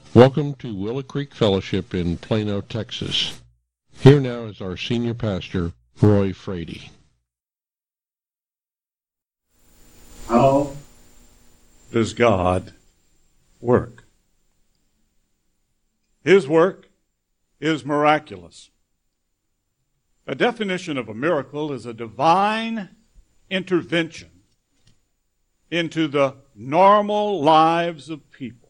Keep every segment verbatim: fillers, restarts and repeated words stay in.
Welcome to Willow Creek Fellowship in Plano, Texas. Here now is our senior pastor, Roy Frady. How does God work? His work is miraculous. A definition of a miracle is a divine intervention into the normal lives of people.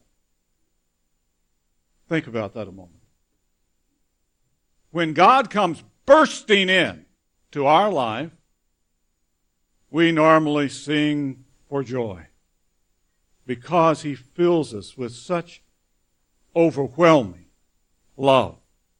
Think about that a moment. When God comes bursting in to our life, we normally sing for joy because He fills us with such overwhelming love.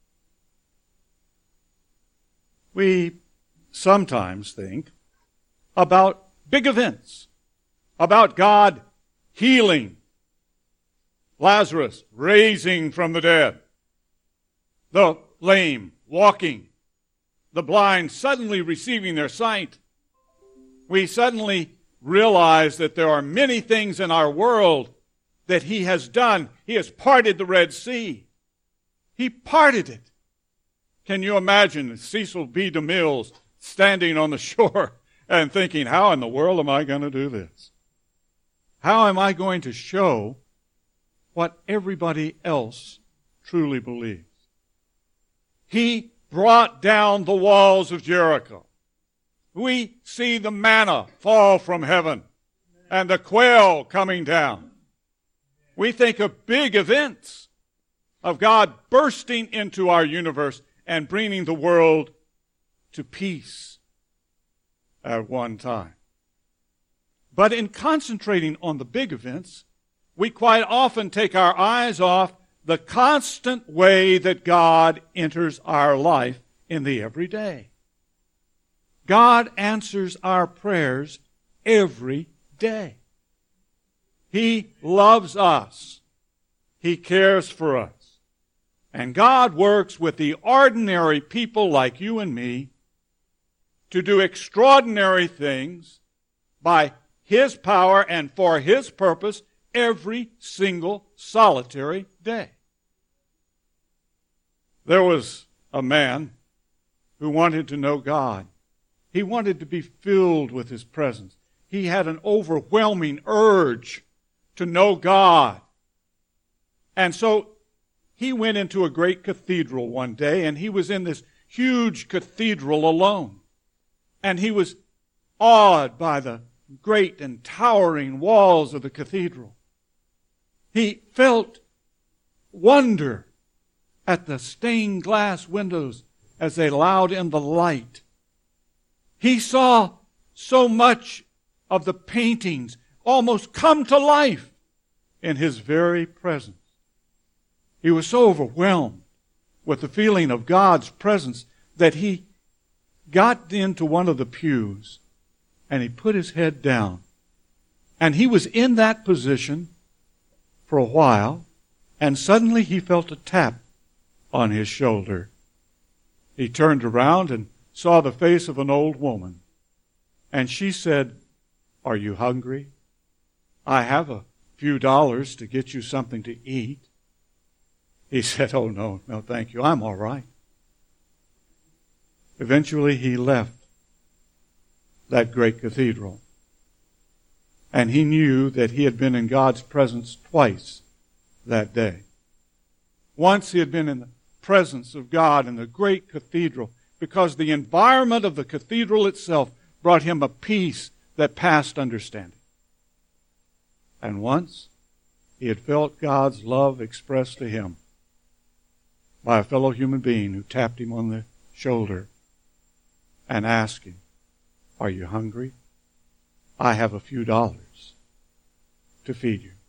We sometimes think about big events, about God healing Lazarus, raising from the dead, the lame walking, the blind suddenly receiving their sight. We suddenly realize that there are many things in our world that He has done. He has parted the Red Sea. He parted it. Can you imagine Cecil B. DeMille standing on the shore and thinking, how in the world am I going to do this? How am I going to show what everybody else truly believes? He brought down the walls of Jericho. We see the manna fall from heaven and the quail coming down. We think of big events of God bursting into our universe and bringing the world to peace at one time. But in concentrating on the big events, we quite often take our eyes off the constant way that God enters our life in the everyday. God answers our prayers every day. He loves us. He cares for us. And God works with the ordinary people like you and me to do extraordinary things by His power and for His purpose every single solitary day. There was a man who wanted to know God. He wanted to be filled with His presence. He had an overwhelming urge to know God. And so he went into a great cathedral one day, and he was in this huge cathedral alone. And he was awed by the great and towering walls of the cathedral. He felt wonder at the stained glass windows as they allowed in the light. He saw so much of the paintings almost come to life in his very presence. He was so overwhelmed with the feeling of God's presence that he got into one of the pews and he put his head down. And he was in that position for a while, and suddenly he felt a tap on his shoulder. He turned around and saw the face of an old woman. And she said, "Are you hungry? I have a few dollars to get you something to eat." He said, "Oh, no, no, thank you. I'm all right." Eventually he left that great cathedral. And he knew that he had been in God's presence twice that day. Once he had been in the presence of God in the great cathedral because the environment of the cathedral itself brought him a peace that passed understanding. And once he had felt God's love expressed to him by a fellow human being who tapped him on the shoulder and asked him, "Are you hungry? I have a few dollars to feed you."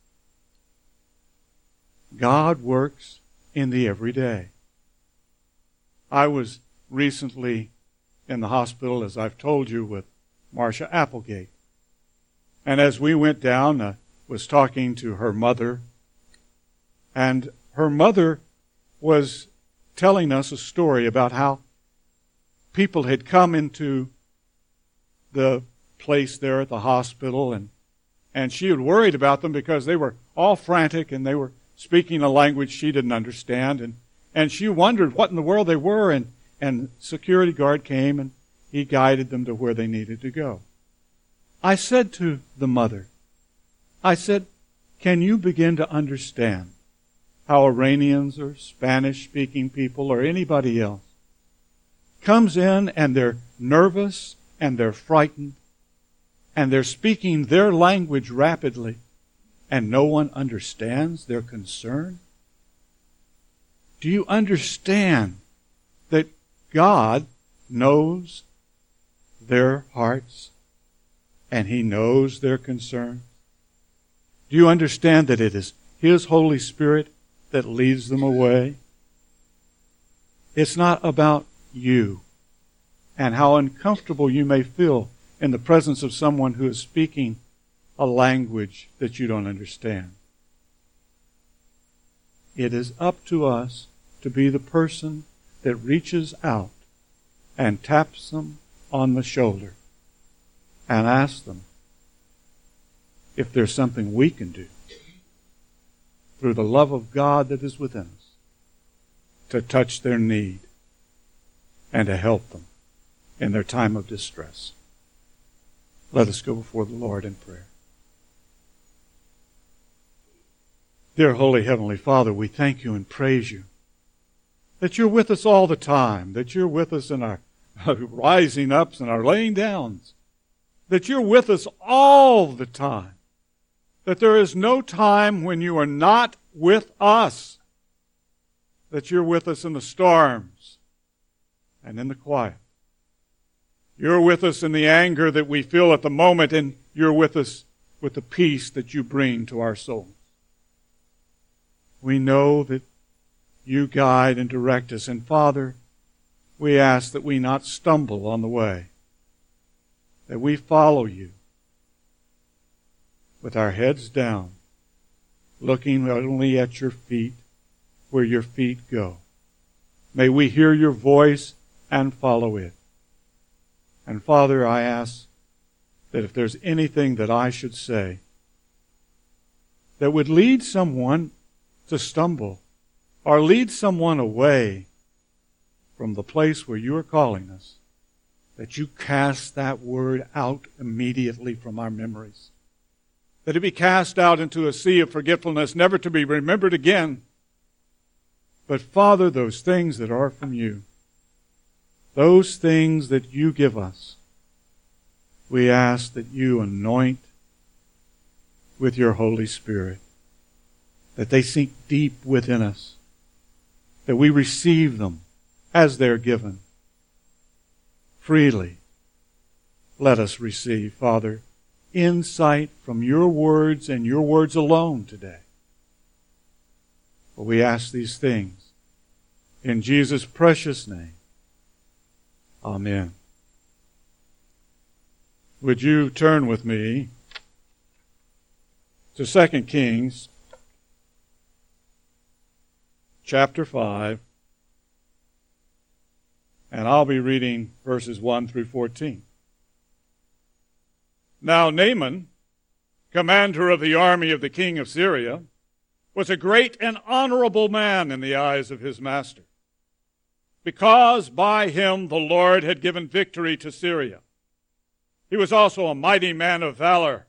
God works in the everyday. I was recently in the hospital, as I've told you, with Marcia Applegate. And as we went down, I was talking to her mother. And her mother was telling us a story about how people had come into the place there at the hospital, and, and she had worried about them because they were all frantic and they were speaking a language she didn't understand, and, and she wondered what in the world they were, and, and security guard came and he guided them to where they needed to go. I said to the mother, I said, can you begin to understand how Iranians or Spanish-speaking people or anybody else comes in and they're nervous and they're frightened and they're speaking their language rapidly and no one understands their concern? Do you understand that God knows their hearts and He knows their concern? Do you understand that it is His Holy Spirit that leads them away? It's not about you and how uncomfortable you may feel in the presence of someone who is speaking a language that you don't understand. It is up to us to be the person that reaches out and taps them on the shoulder and asks them if there's something we can do through the love of God that is within us to touch their need and to help them in their time of distress. Let us go before the Lord in prayer. Dear Holy Heavenly Father, we thank you and praise you that you're with us all the time, that you're with us in our rising ups and our laying downs, that you're with us all the time, that there is no time when you are not with us, that you're with us in the storms and in the quiet. You're with us in the anger that we feel at the moment, and you're with us with the peace that you bring to our souls. We know that you guide and direct us, and Father, we ask that we not stumble on the way, that we follow you with our heads down, looking only at your feet, where your feet go. May we hear your voice and follow it. And Father, I ask that if there's anything that I should say that would lead someone to stumble or lead someone away from the place where you are calling us, that you cast that word out immediately from our memories, that it be cast out into a sea of forgetfulness, never to be remembered again. But Father, those things that are from you, those things that you give us, we ask that you anoint with your Holy Spirit, that they sink deep within us, that we receive them as they're given. Freely let us receive, Father, insight from your words and your words alone today. For we ask these things in Jesus' precious name. Amen. Would you turn with me to Second Kings chapter five, and I'll be reading verses one through fourteen. Now Naaman, commander of the army of the king of Syria, was a great and honorable man in the eyes of his master, because by him the Lord had given victory to Syria. He was also a mighty man of valor,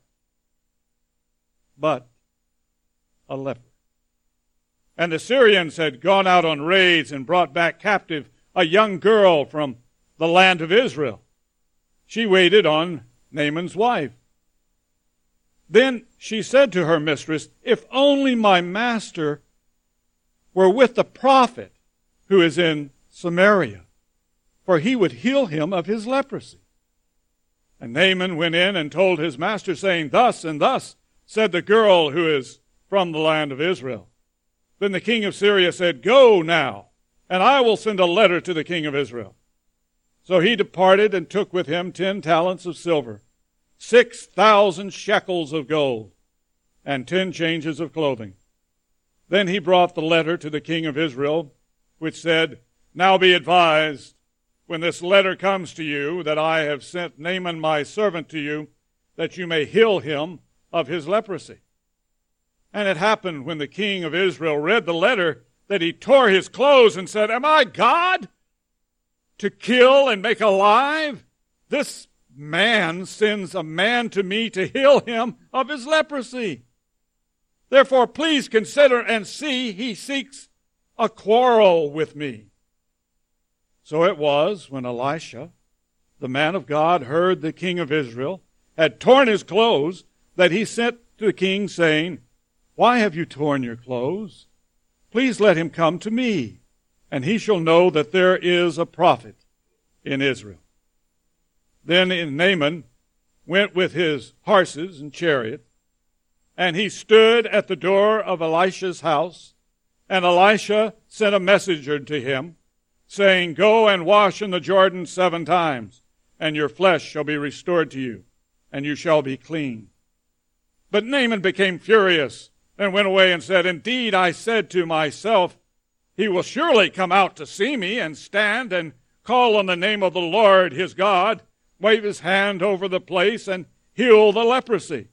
but a leper. And the Syrians had gone out on raids and brought back captive a young girl from the land of Israel. She waited on Naaman's wife. Then she said to her mistress, "If only my master were with the prophet who is in Samaria, for he would heal him of his leprosy." And Naaman went in and told his master, saying, "Thus and thus said the girl who is from the land of Israel." Then the king of Syria said, "Go now, and I will send a letter to the king of Israel." So he departed and took with him ten talents of silver, six thousand shekels of gold, and ten changes of clothing. Then he brought the letter to the king of Israel, which said, "Now be advised, when this letter comes to you, that I have sent Naaman my servant to you, that you may heal him of his leprosy." And it happened when the king of Israel read the letter that he tore his clothes and said, "Am I God to kill and make alive? This man sends a man to me to heal him of his leprosy. Therefore, please consider and see, he seeks a quarrel with me." So it was when Elisha, the man of God, heard the king of Israel had torn his clothes, that he sent to the king, saying, "Why have you torn your clothes? Please let him come to me, and he shall know that there is a prophet in Israel." Then Naaman went with his horses and chariot, and he stood at the door of Elisha's house, and Elisha sent a messenger to him, saying, "Go and wash in the Jordan seven times, and your flesh shall be restored to you, and you shall be clean." But Naaman became furious and went away and said, "Indeed, I said to myself, he will surely come out to see me and stand and call on the name of the Lord his God, wave his hand over the place, and heal the leprosy.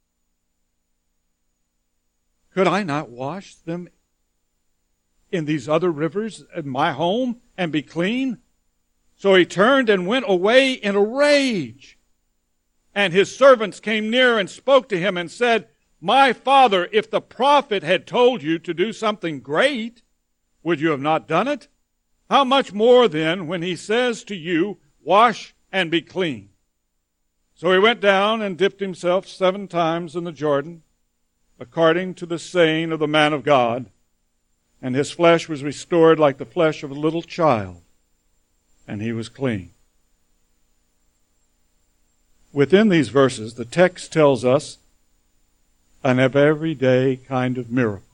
Could I not wash them in these other rivers in my home and be clean?" So he turned and went away in a rage. And his servants came near and spoke to him and said, "My father, if the prophet had told you to do something great, would you have not done it? How much more then when he says to you, 'Wash and be clean'?" So he went down and dipped himself seven times in the Jordan, according to the saying of the man of God, and his flesh was restored like the flesh of a little child, and he was clean. Within these verses, the text tells us an everyday kind of miracle.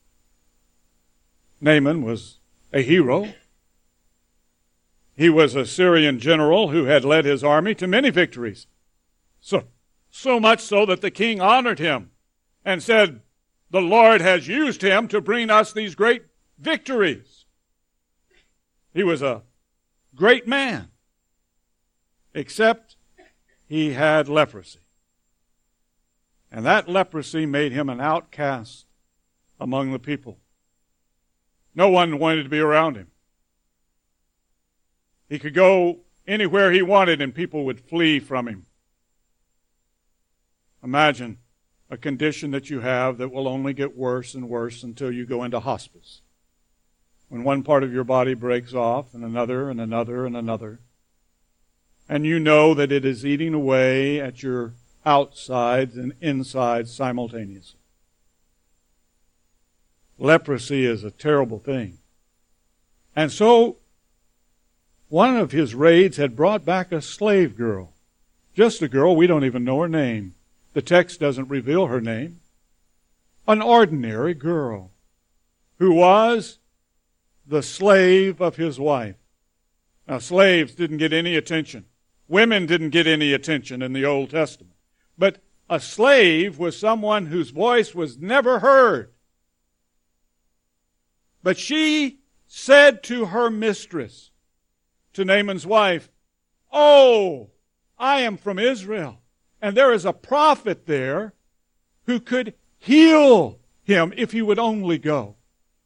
Naaman was a hero. He was a Syrian general who had led his army to many victories. So, so much so that the king honored him and said, "The Lord has used him to bring us these great victories." He was a great man, except he had leprosy. And that leprosy made him an outcast among the people. No one wanted to be around him. He could go anywhere he wanted and people would flee from him. Imagine a condition that you have that will only get worse and worse until you go into hospice. When one part of your body breaks off and another and another and another, and you know that it is eating away at your outsides and insides simultaneously. Leprosy is a terrible thing. And so, one of his raids had brought back a slave girl. Just a girl, we don't even know her name. The text doesn't reveal her name. An ordinary girl who was the slave of his wife. Now, slaves didn't get any attention. Women didn't get any attention in the Old Testament. But a slave was someone whose voice was never heard. But she said to her mistress, to Naaman's wife, "Oh, I am from Israel, and there is a prophet there who could heal him if he would only go."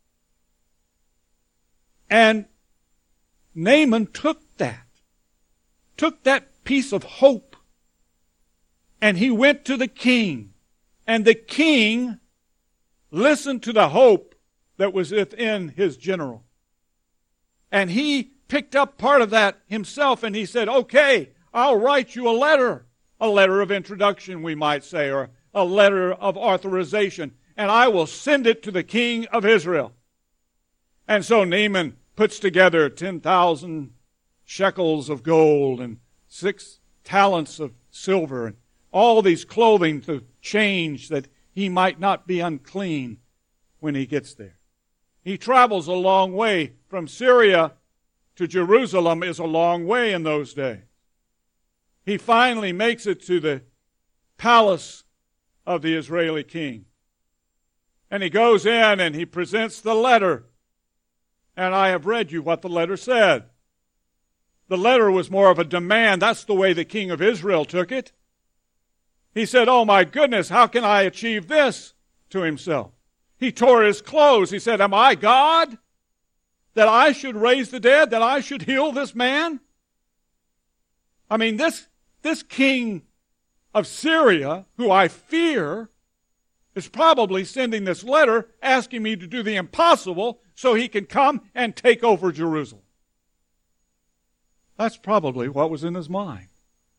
And Naaman took that, took that piece of hope, and he went to the king. And the king listened to the hope that was within his general. And he picked up part of that himself, and he said, "Okay, I'll write you a letter, a letter of introduction, we might say, or a letter of authorization, and I will send it to the king of Israel." And so Naaman puts together ten thousand shekels of gold and six talents of silver and all these clothing to change that he might not be unclean when he gets there. He travels a long way. From Syria to Jerusalem is a long way in those days. He finally makes it to the palace of the Israeli king. And he goes in and he presents the letter. And I have read you what the letter said. The letter was more of a demand. That's the way the king of Israel took it. He said, "Oh my goodness, how can I achieve this? to himself. He tore his clothes. He said, am I God that I should raise the dead, that I should heal this man? I mean, this, this king of Syria, who I fear, is probably sending this letter asking me to do the impossible so he can come and take over Jerusalem. That's probably what was in his mind.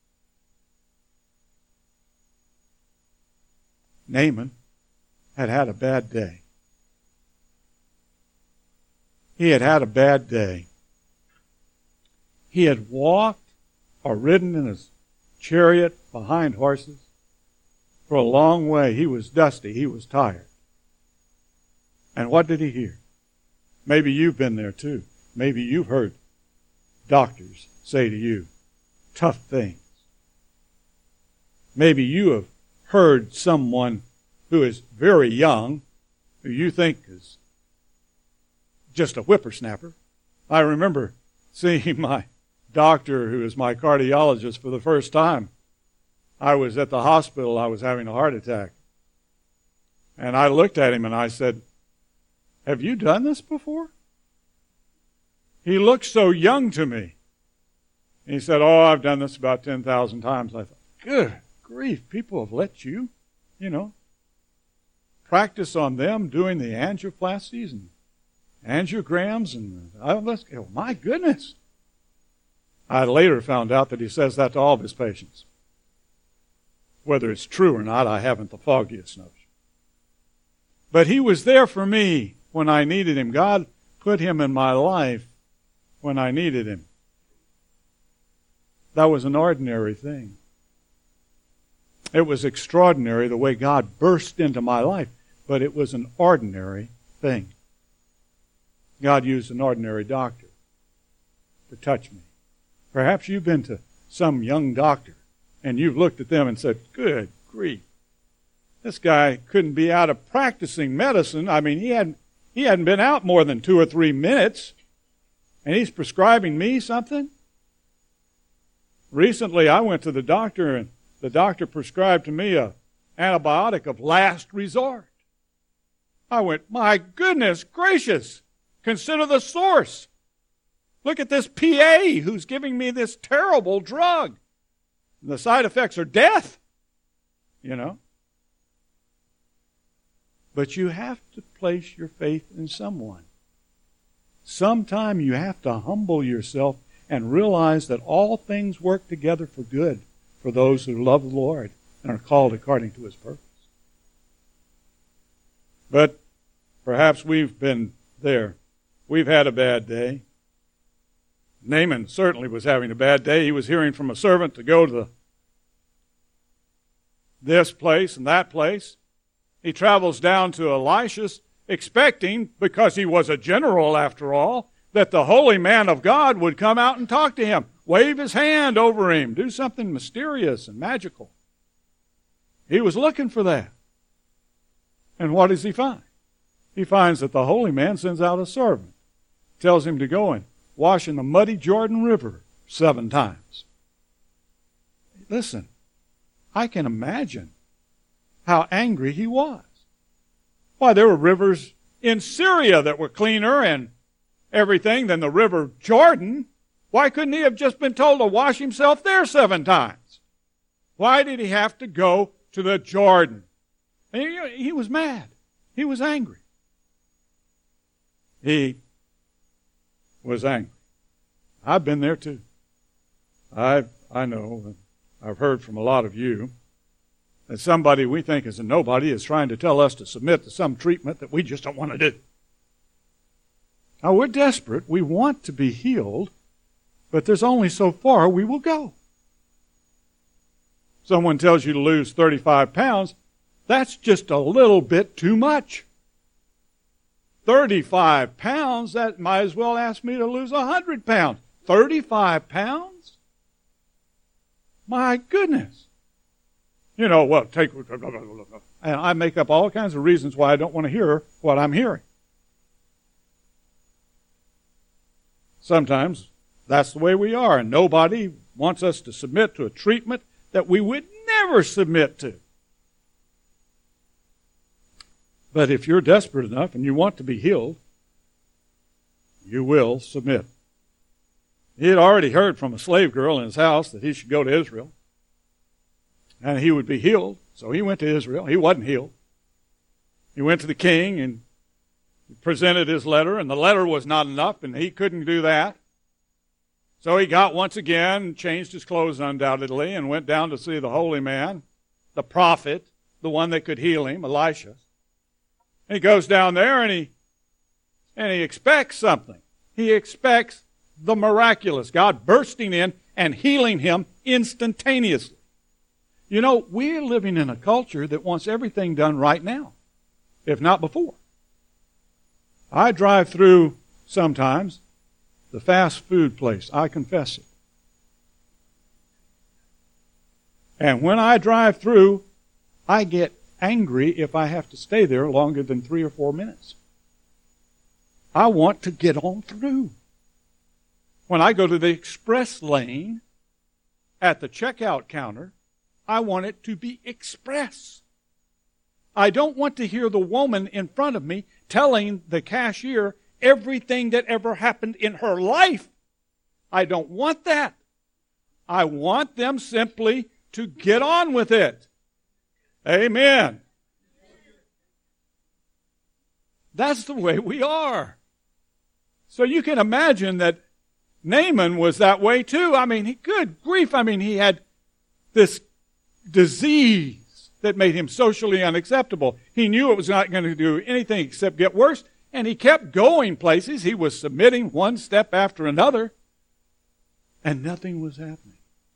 Naaman had had a bad day. He had had a bad day. He had walked or ridden in his chariot behind horses for a long way. He was dusty. He was tired. And what did he hear? Maybe you've been there too. Maybe you've heard doctors say to you tough things. Maybe you have heard someone who is very young, who you think is just a whippersnapper. I remember seeing my doctor, who is my cardiologist, for the first time. I was at the hospital. I was having a heart attack. And I looked at him and I said, have you done this before? He looked so young to me. And he said, oh, I've done this about ten thousand times. I thought, good grief, people have let you, you know, practice on them doing the angioplasties and angiograms and oh, let's go. My goodness. I later found out that he says that to all of his patients. Whether it's true or not, I haven't the foggiest notion. But he was there for me when I needed him. God put him in my life when I needed him. That was an ordinary thing. It was extraordinary the way God burst into my life, but it was an ordinary thing. God used an ordinary doctor to touch me. Perhaps you've been to some young doctor and you've looked at them and said, good grief, this guy couldn't be out of practicing medicine. I mean, he hadn't, he hadn't been out more than two or three minutes, and he's prescribing me something? Recently, I went to the doctor, and the doctor prescribed to me an antibiotic of last resort. I went, my goodness gracious, consider the source. Look at this P A who's giving me this terrible drug. The side effects are death, you know. But you have to place your faith in someone. Sometime you have to humble yourself and realize that all things work together for good for those who love the Lord and are called according to His purpose. But perhaps we've been there. We've had a bad day. Naaman certainly was having a bad day. He was hearing from a servant to go to the, this place and that place. He travels down to Elisha's, expecting, because he was a general after all, that the holy man of God would come out and talk to him, wave his hand over him, do something mysterious and magical. He was looking for that. And what does he find? He finds that the holy man sends out a servant, tells him to go and wash in the muddy Jordan River seven times. Listen, I can imagine how angry he was. Why, there were rivers in Syria that were cleaner and everything than the river Jordan. Why couldn't he have just been told to wash himself there seven times? Why did he have to go to the Jordan? And he, he was mad. He was angry. He was angry. I've been there too. I I know, I've heard from a lot of you, that somebody we think is a nobody is trying to tell us to submit to some treatment that we just don't want to do. Now, we're desperate. We want to be healed, but there's only so far we will go. Someone tells you to lose thirty-five pounds, that's just a little bit too much. thirty-five pounds, that might as well ask me to lose one hundred pounds. thirty-five pounds? My goodness. You know, well, take, and I make up all kinds of reasons why I don't want to hear what I'm hearing. Sometimes that's the way we are, and nobody wants us to submit to a treatment that we would never submit to. But if you're desperate enough and you want to be healed, you will submit. He had already heard from a slave girl in his house that he should go to Israel, and he would be healed. So he went to Israel. He wasn't healed. He went to the king and presented his letter, and the letter was not enough, and he couldn't do that. So he got once again, changed his clothes undoubtedly, and went down to see the holy man, the prophet, the one that could heal him, Elisha. And he goes down there and he and he expects something. He expects the miraculous, God bursting in and healing him instantaneously. You know, we're living in a culture that wants everything done right now, if not before. I drive through sometimes the fast food place, I confess it. And when I drive through, I get angry if I have to stay there longer than three or four minutes. I want to get on through. When I go to the express lane at the checkout counter, I want it to be express. I don't want to hear the woman in front of me telling the cashier everything that ever happened in her life. I don't want that. I want them simply to get on with it. Amen. That's the way we are. So you can imagine that Naaman was that way too. I mean, he, good grief. I mean, he had this disease that made him socially unacceptable. He knew it was not going to do anything except get worse, and he kept going places. He was submitting one step after another, and nothing was happening.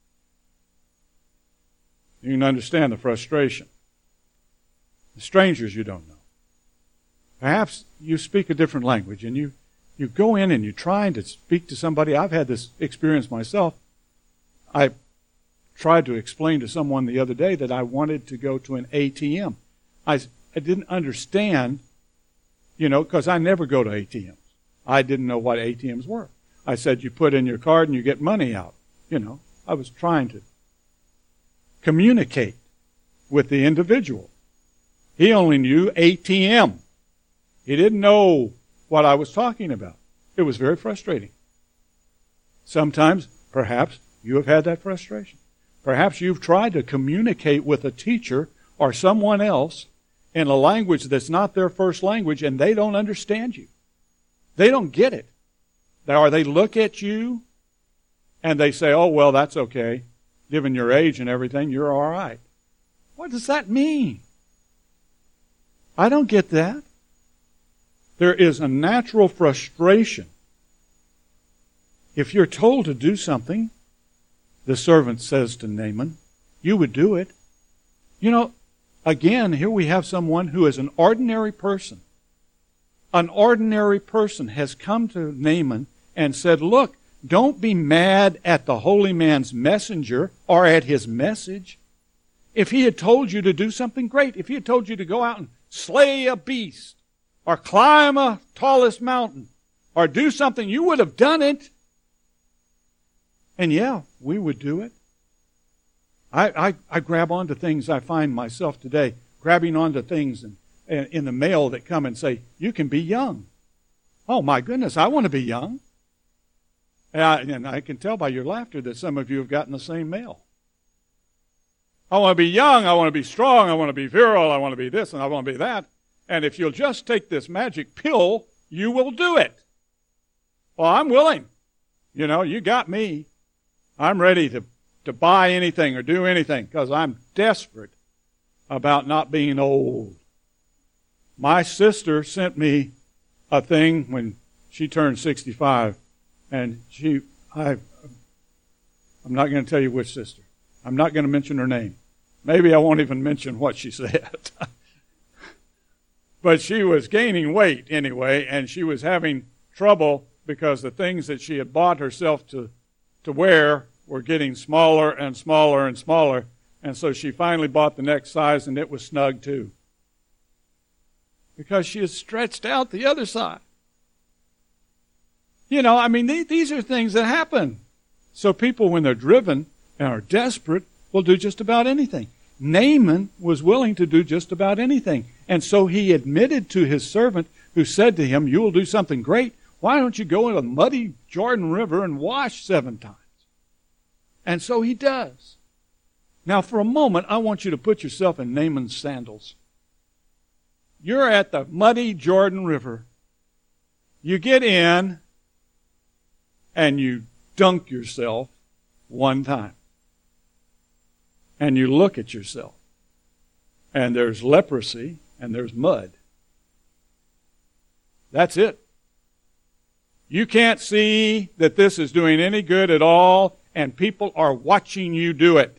You can understand the frustration. The strangers you don't know. Perhaps you speak a different language, and you, you go in and you're trying to speak to somebody. I've had this experience myself. I tried to explain to someone the other day that I wanted to go to an A T M. I, I didn't understand, you know, because I never go to A T Ms. I didn't know what A T Ms were. I said, you put in your card and you get money out. You know, I was trying to communicate with the individual. He only knew A T M. He didn't know what I was talking about. It was very frustrating. Sometimes, perhaps, you have had that frustration. Perhaps you've tried to communicate with a teacher or someone else in a language that's not their first language, and they don't understand you. They don't get it. Or they look at you and they say, oh, well, that's okay. Given your age and everything, you're all right. What does that mean? I don't get that. There is a natural frustration. If you're told to do something, the servant says to Naaman, you would do it. You know, again, here we have someone who is an ordinary person. An ordinary person has come to Naaman and said, look, don't be mad at the holy man's messenger or at his message. If he had told you to do something great, if he had told you to go out and slay a beast or climb a tallest mountain or do something, you would have done it. And yeah, we would do it. I, I, I grab onto things. I find myself today grabbing onto things in, in the mail that come and say, you can be young. Oh my goodness, I want to be young. And I, and I can tell by your laughter that some of you have gotten the same mail. I want to be young, I want to be strong, I want to be virile, I want to be this, and I want to be that. And if you'll just take this magic pill, you will do it. Well, I'm willing. You know, you got me. I'm ready to, to buy anything or do anything because I'm desperate about not being old. My sister sent me a thing when she turned sixty-five, and she, I, I'm not going to tell you which sister. I'm not going to mention her name. Maybe I won't even mention what she said. But she was gaining weight anyway, and she was having trouble because the things that she had bought herself to, to wear were getting smaller and smaller and smaller. And so she finally bought the next size, and it was snug too. Because she had stretched out the other side. You know, I mean, these are things that happen. So people, when they're driven and are desperate, will do just about anything. Naaman was willing to do just about anything. And so he admitted to his servant who said to him, you will do something great. Why don't you go into the muddy Jordan River and wash seven times? And so he does. Now for a moment, I want you to put yourself in Naaman's sandals. You're at the muddy Jordan River. You get in and you dunk yourself one time. And you look at yourself. And there's leprosy and there's mud. That's it. You can't see that this is doing any good at all, and people are watching you do it.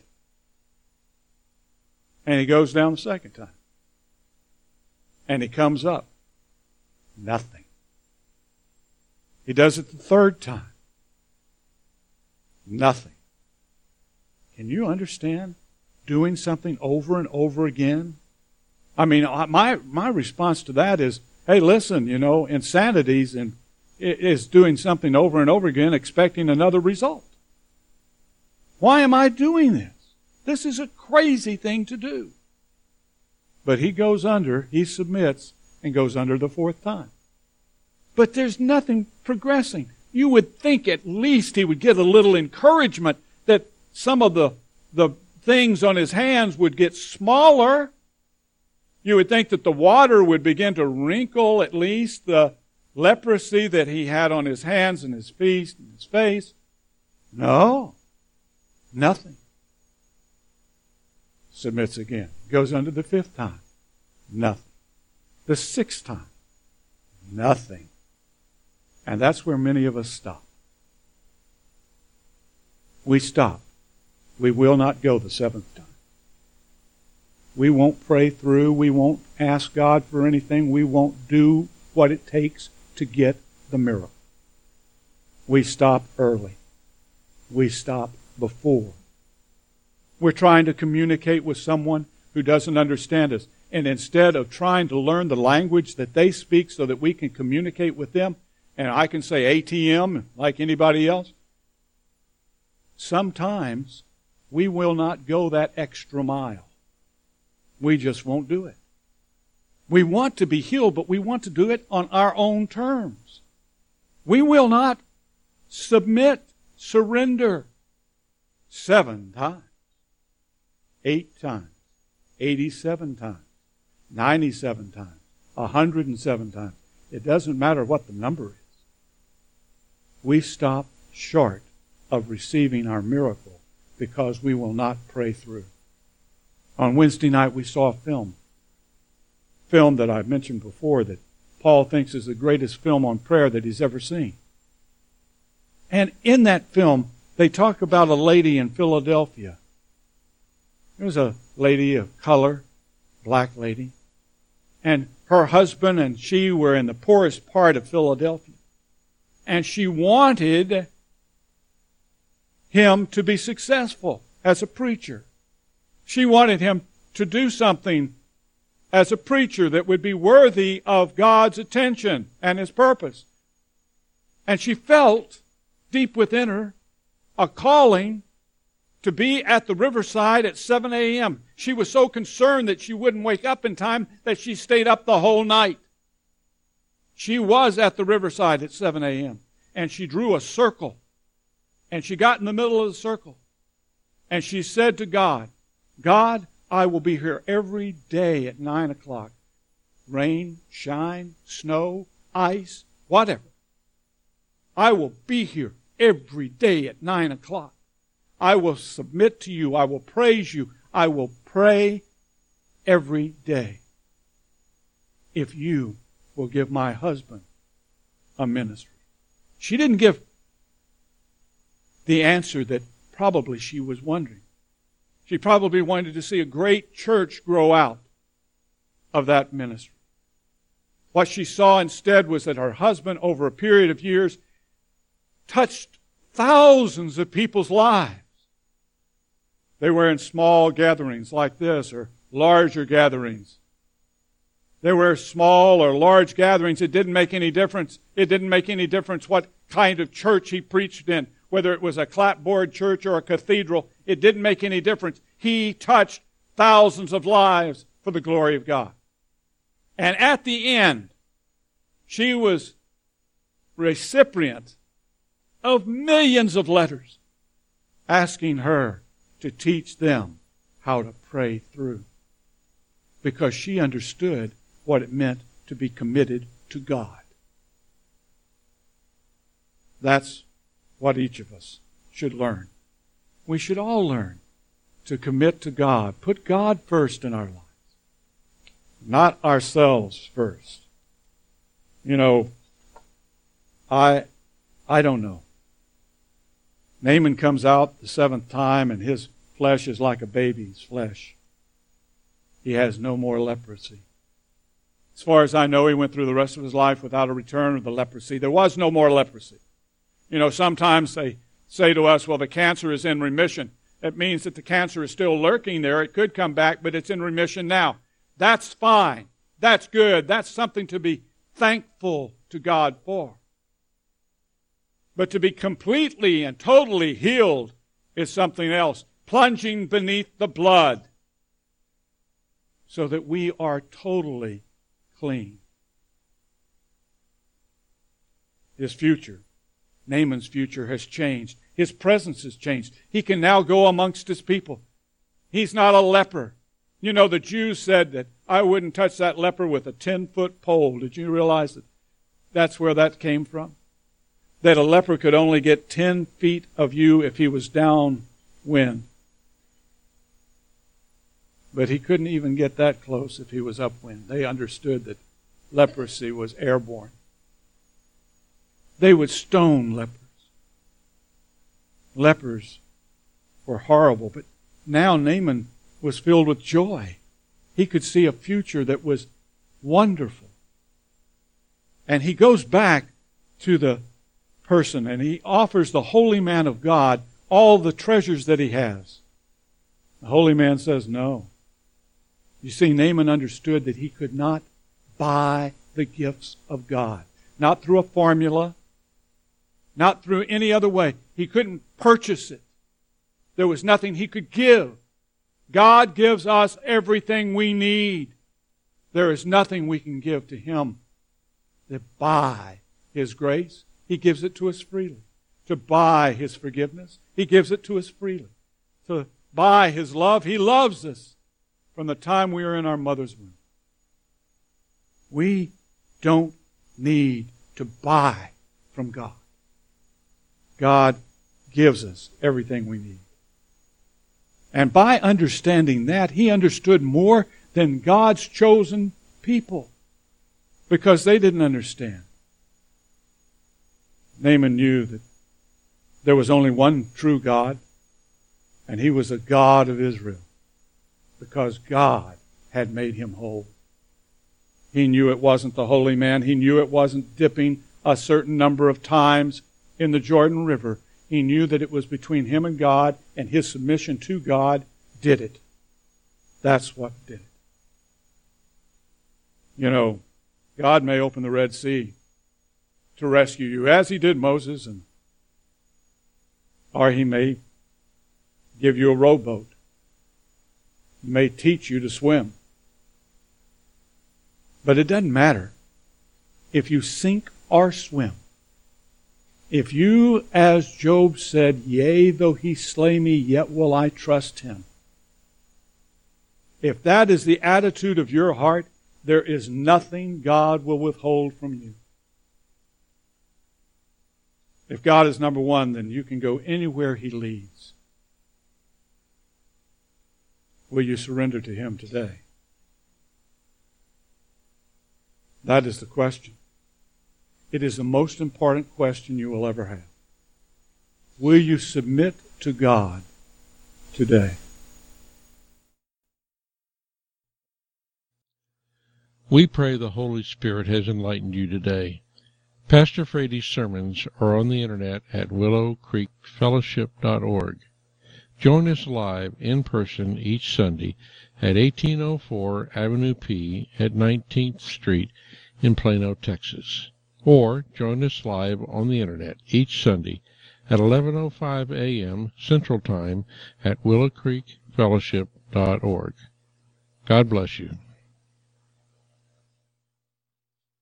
And he goes down the second time. And he comes up. Nothing. He does it the third time. Nothing. Can you understand doing something over and over again? I mean, my my response to that is, hey, listen, you know, insanity is, in, is doing something over and over again, expecting another result. Why am I doing this? This is a crazy thing to do. But he goes under, he submits, and goes under the fourth time. But there's nothing progressing. You would think at least he would get a little encouragement that some of the, the things on his hands would get smaller. You would think that the water would begin to wrinkle at least the leprosy that he had on his hands and his feet and his face. No, nothing. Submits again. Goes under the fifth time. Nothing. The sixth time. Nothing. And that's where many of us stop. We stop. We will not go the seventh time. We won't pray through. We won't ask God for anything. We won't do what it takes to get the miracle. We stop early. We stop before. We're trying to communicate with someone who doesn't understand us. And instead of trying to learn the language that they speak so that we can communicate with them, and I can say A T M like anybody else, sometimes we will not go that extra mile. We just won't do it. We want to be healed, but we want to do it on our own terms. We will not submit, surrender seven times, eight times, eighty-seven times, ninety-seven times, one hundred seven times. It doesn't matter what the number is. We stop short of receiving our miracle because we will not pray through. On Wednesday night we saw a film. Film that I've mentioned before that Paul thinks is the greatest film on prayer that he's ever seen. And in that film, they talk about a lady in Philadelphia. There was a lady of color, black lady, and her husband and she were in the poorest part of Philadelphia. And she wanted him to be successful as a preacher. She wanted him to do something as a preacher that would be worthy of God's attention and His purpose. And she felt deep within her a calling to be at the riverside at seven a.m. She was so concerned that she wouldn't wake up in time that she stayed up the whole night. She was at the riverside at seven a.m. and she drew a circle. And she got in the middle of the circle. And she said to God, God, I will be here every day at nine o'clock. Rain, shine, snow, ice, whatever. I will be here every day at nine o'clock. I will submit to you. I will praise you. I will pray every day. If you will give my husband a ministry. She didn't give the answer that probably she was wondering. She probably wanted to see a great church grow out of that ministry. What she saw instead was that her husband, over a period of years, touched thousands of people's lives. They were in small gatherings like this or larger gatherings. They were small or large gatherings. It didn't make any difference. It didn't make any difference what kind of church he preached in, whether it was a clapboard church or a cathedral. It didn't make any difference. He touched thousands of lives for the glory of God. And at the end, she was recipient of millions of letters asking her to teach them how to pray through, because she understood what it meant to be committed to God. That's what each of us should learn. We should all learn to commit to God. Put God first in our lives, not ourselves first. You know, I I don't know. Naaman comes out the seventh time, and his flesh is like a baby's flesh. He has no more leprosy. As far as I know, he went through the rest of his life without a return of the leprosy. There was no more leprosy. You know, sometimes they say to us, well, the cancer is in remission. It means that the cancer is still lurking there. It could come back, but it's in remission now. That's fine. That's good. That's something to be thankful to God for. But to be completely and totally healed is something else. Plunging beneath the blood so that we are totally clean. His future, Naaman's future, has changed. His presence has changed. He can now go amongst his people. He's not a leper. You know, the Jews said that I wouldn't touch that leper with a ten-foot pole. Did you realize that that's where that came from? That a leper could only get ten feet of you if he was downwind. But he couldn't even get that close if he was upwind. They understood that leprosy was airborne. They would stone lepers. Lepers were horrible, but now Naaman was filled with joy. He could see a future that was wonderful. And he goes back to the person and he offers the holy man of God all the treasures that he has. The holy man says no. You see, Naaman understood that he could not buy the gifts of God. Not through a formula. Not through any other way. He couldn't purchase it. There was nothing he could give. God gives us everything we need. There is nothing we can give to Him that buy His grace. He gives it to us freely. To buy His forgiveness, He gives it to us freely. To buy His love, He loves us from the time we are in our mother's womb. We don't need to buy from God. God gives us everything we need. And by understanding that, he understood more than God's chosen people, because they didn't understand. Naaman knew that there was only one true God, and He was a God of Israel, because God had made him whole. He knew it wasn't the holy man. He knew it wasn't dipping a certain number of times in the Jordan River. He knew that it was between him and God, and his submission to God did it. That's what did it. You know, God may open the Red Sea to rescue you, as He did Moses, and or He may give you a rowboat. He may teach you to swim. But it doesn't matter if you sink or swim. If you, as Job said, yea, though He slay me, yet will I trust Him. If that is the attitude of your heart, there is nothing God will withhold from you. If God is number one, then you can go anywhere He leads. Will you surrender to Him today? That is the question. It is the most important question you will ever have. Will you submit to God today? We pray the Holy Spirit has enlightened you today. Pastor Frady's sermons are on the internet at willow creek fellowship dot org. Join us live in person each Sunday at eighteen oh four Avenue P at nineteenth Street in Plano, Texas. Or join us live on the internet each Sunday at eleven oh five a.m. Central Time at willow creek fellowship dot org. God bless you.